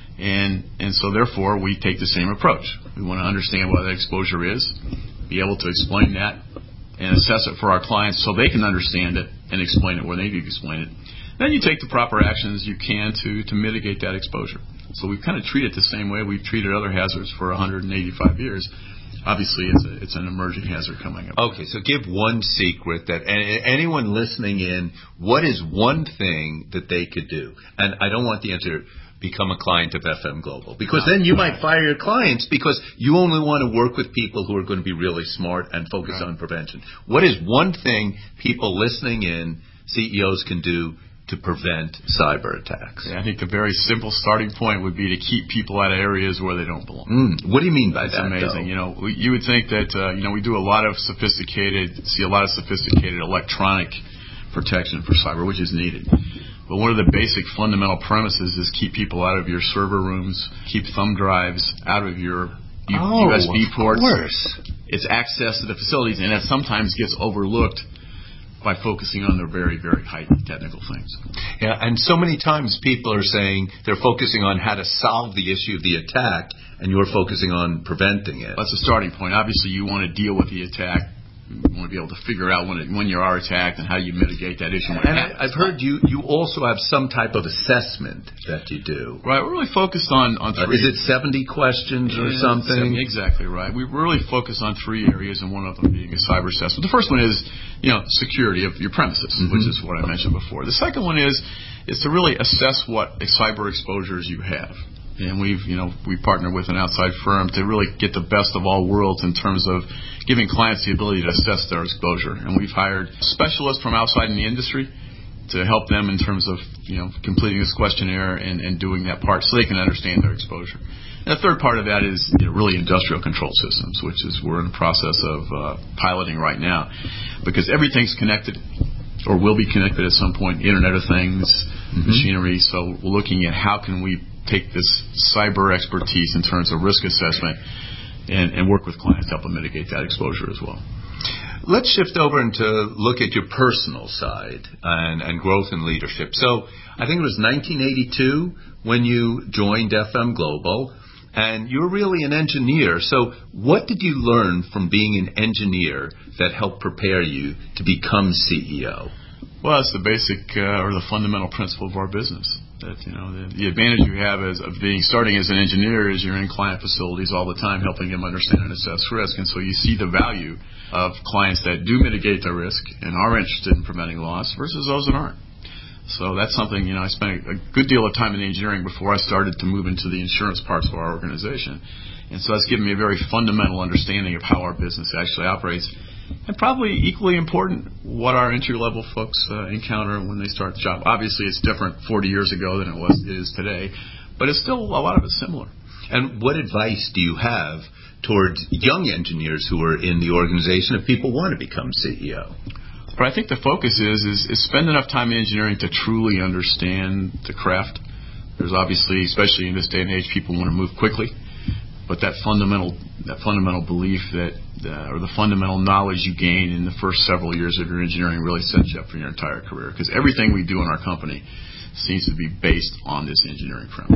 And and so, therefore, we take the same approach. We want to understand what that exposure is, be able to explain that, and assess it for our clients so they can understand it and explain it where they need to explain it. Then you take the proper actions you can to, to mitigate that exposure. So we kind of treat it the same way we've treated other hazards for one hundred eighty-five years. Obviously, it's a, it's an emerging hazard coming up. Okay, so give one secret that anyone listening in, what is one thing that they could do? And I don't want the answer, become a client of F M Global, because no. then you might fire your clients because you only want to work with people who are going to be really smart and focus right. on prevention. What is one thing people listening in, C E Os, can do to prevent cyber attacks? Yeah, I think the very simple starting point would be to keep people out of areas where they don't belong. Mm, what do you mean by That's that? That's amazing. Though? You know, we, you would think that uh, you know we do a lot of sophisticated, see a lot of sophisticated electronic protection for cyber, which is needed. But one of the basic fundamental premises is keep people out of your server rooms, keep thumb drives out of your U- oh, U S B ports. Of course. It's access to the facilities, and that sometimes gets overlooked by focusing on the very, very high technical things. Yeah, and so many times people are saying they're focusing on how to solve the issue of the attack, and you're focusing on preventing it. That's a starting point. Obviously, you want to deal with the attack. You want to be able to figure out when it, when you are attacked and how you mitigate that issue. And I, I've heard you you also have some type of assessment that you do. Right. We're really focused on, on three. Uh, is it seventy questions or yeah, something? Exactly right. We really focus on three areas, and one of them being a cyber assessment. The first one is, you know, security of your premises, mm-hmm. which is what I mentioned before. The second one is is to really assess what cyber exposures you have. And we've, you know, we partner with an outside firm to really get the best of all worlds in terms of giving clients the ability to assess their exposure. And we've hired specialists from outside in the industry to help them in terms of, you know, completing this questionnaire and, and doing that part so they can understand their exposure. And the third part of that is, you know, really industrial control systems, which is we're in the process of uh, piloting right now, because everything's connected or will be connected at some point, Internet of Things, mm-hmm. machinery. So we're looking at how can we take this cyber expertise in terms of risk assessment and, and work with clients to help them mitigate that exposure as well. Let's shift over and to look at your personal side and, and growth and leadership. So I think it was nineteen eighty-two when you joined F M Global, and you're really an engineer. So what did you learn from being an engineer that helped prepare you to become C E O? Well, it's the basic uh, or the fundamental principle of our business. That, you know, the, the advantage you have as of being starting as an engineer is you're in client facilities all the time, helping them understand and assess risk, and so you see the value of clients that do mitigate their risk and are interested in preventing loss versus those that aren't. So that's something, you know, I spent a good deal of time in engineering before I started to move into the insurance parts of our organization. And so that's given me a very fundamental understanding of how our business actually operates. And probably equally important, what our entry-level folks uh, encounter when they start the job. Obviously, it's different forty years ago than it was it is today, but it's still a lot of it similar. And what advice do you have towards young engineers who are in the organization if people want to become C E O? But I think the focus is, is is spend enough time in engineering to truly understand the craft. There's obviously, especially in this day and age, people want to move quickly. But that fundamental that fundamental belief that uh, or the fundamental knowledge you gain in the first several years of your engineering really sets you up for your entire career. Because everything we do in our company seems to be based on this engineering premise.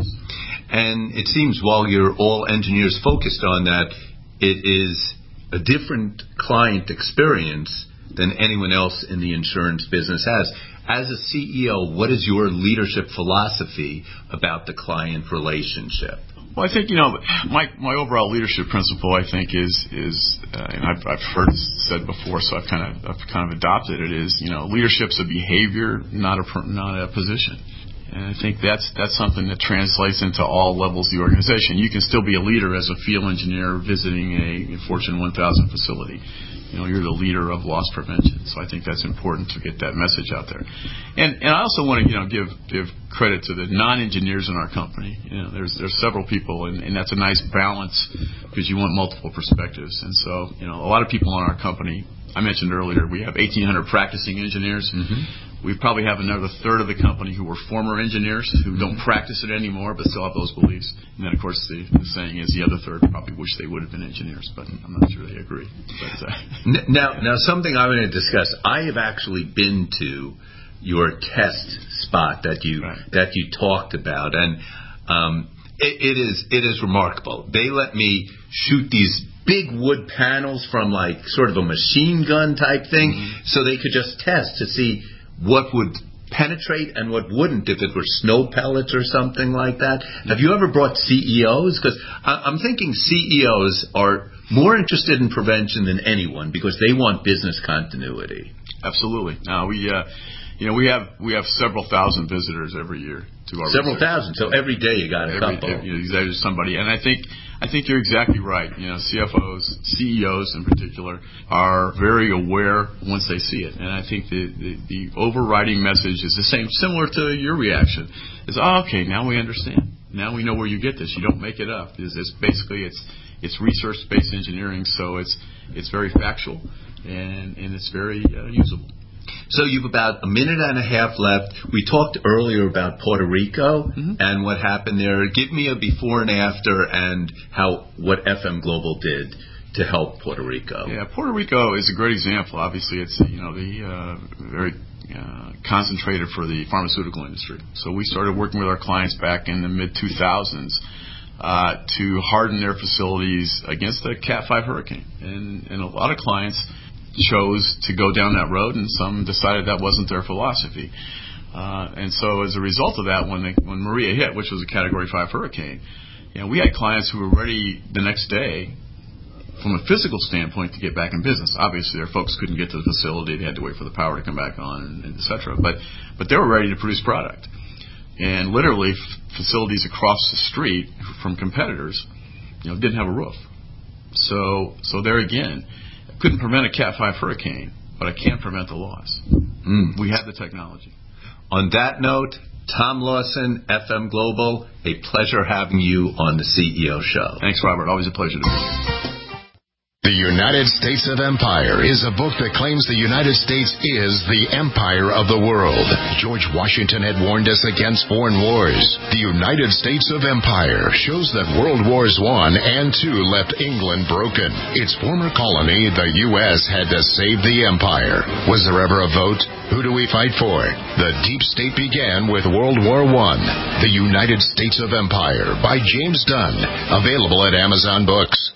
And it seems while you're all engineers focused on that, it is a different client experience than anyone else in the insurance business has. As a C E O, what is your leadership philosophy about the client relationship? Well, I think, you know, my my overall leadership principle, I think, is is uh, and I've I've heard it said before, so I've kind of I've kind of adopted it. Is, you know, leadership's a behavior, not a not a position. And I think that's that's something that translates into all levels of the organization. You can still be a leader as a field engineer visiting a Fortune one thousand facility. You know, you're the leader of loss prevention. So I think that's important to get that message out there. And and I also want to, you know, give give credit to the non-engineers in our company. You know, there's there's several people, and, and that's a nice balance because you want multiple perspectives. And so, you know, a lot of people in our company, I mentioned earlier, we have eighteen hundred practicing engineers. Mm-hmm. We probably have another third of the company who were former engineers who don't practice it anymore but still have those beliefs. And then, of course, the, the saying is the other third probably wish they would have been engineers, but I'm not sure they agree. But, uh, now, now, something I'm going to discuss. I have actually been to your test spot that you right. that you talked about, and um, it, it is it is remarkable. They let me shoot these big wood panels from like sort of a machine gun type thing, mm-hmm. so they could just test to see what would penetrate and what wouldn't if it were snow pellets or something like that. Have you ever brought C E Os? Because I'm thinking C E Os are more interested in prevention than anyone because they want business continuity. Absolutely. Now we, uh, you know, we have we have several thousand visitors every year to our several research. thousand. So every day you got a every, couple. Every, you know, there's somebody, and I think. I think you're exactly right. You know, C F Os, C E Os in particular, are very aware once they see it. And I think the, the, the overriding message is the same, similar to your reaction, is, oh, okay, now we understand. Now we know where you get this. You don't make it up. It's, it's basically, it's it's research-based engineering, so it's it's very factual, and, and it's very uh, usable. So you've about a minute and a half left. We talked earlier about Puerto Rico mm-hmm. and what happened there. Give me a before and after and how what F M Global did to help Puerto Rico. Yeah, Puerto Rico is a great example. Obviously, it's you know the uh, very uh, concentrated for the pharmaceutical industry. So we started working with our clients back in the mid two thousands uh, to harden their facilities against the Cat five hurricane, and, and a lot of clients chose to go down that road, and some decided that wasn't their philosophy. Uh, and so as a result of that, when they, when Maria hit, which was a Category five hurricane, you know, we had clients who were ready the next day from a physical standpoint to get back in business. Obviously, their folks couldn't get to the facility. They had to wait for the power to come back on, and, and et cetera. But, but they were ready to produce product. And literally, f- facilities across the street from competitors, you know, didn't have a roof. So, so there again, couldn't prevent a Cat five hurricane, but I can prevent the loss. Mm. We have the technology. On that note, Tom Lawson, F M Global, a pleasure having you on the C E O Show. Thanks, Robert. Always a pleasure to be here. The United States of Empire is a book that claims the United States is the empire of the world. George Washington had warned us against foreign wars. The United States of Empire shows that World Wars One and Two left England broken. Its former colony, the U S, had to save the empire. Was there ever a vote? Who do we fight for? The deep state began with World War One. The United States of Empire by James Dunn. Available at Amazon Books.